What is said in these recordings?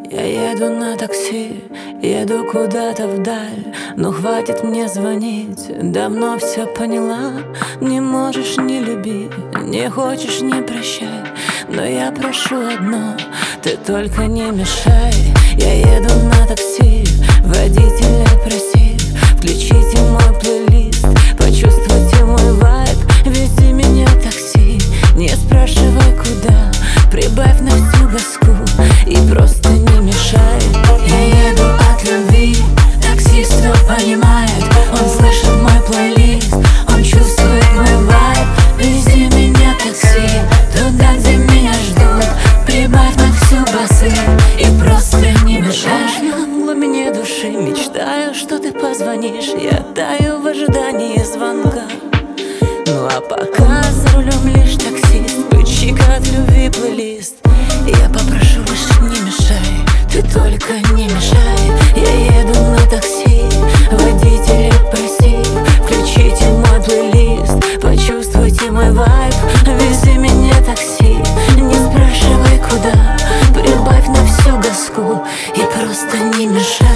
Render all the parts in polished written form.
Я еду на такси, еду куда-то вдаль. Но хватит мне звонить, давно все поняла. Не можешь, не люби, не хочешь, не прощай. Но я прошу одно, ты только не мешай. Я еду на такси, водителя проси, включите мой плейлист, почувствуйте мой вайб. Вези меня такси, не спрашивай куда, прибавь на всю газку и просто не мешай. Я еду от любви, таксист все понимает. Он слышит мой плейлист, он чувствует мой вайб. Вези меня такси, туда, где меня ждут, прибавь на всю басы и просто не мешай. В глубине души мечтаю, что ты позвонишь. Я таю в ожидании звонка. Ну а пока за рулем лишь таксист, включи-ка от любви плейлист. Я попрошу лишь не мешай, ты только не мешай. Я еду на такси, водителя проси, включите мой плейлист, почувствуйте мой вайб. Вези меня такси, не спрашивай куда, прибавь на всю газку и просто не мешай.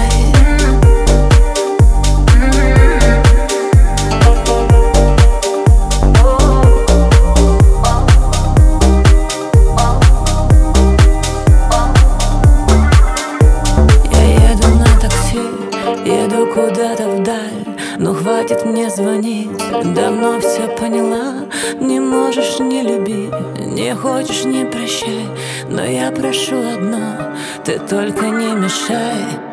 Еду куда-то вдаль, но хватит мне звонить, давно все поняла. Не можешь, не люби, не хочешь, не прощай. Но я прошу одно, ты только не мешай.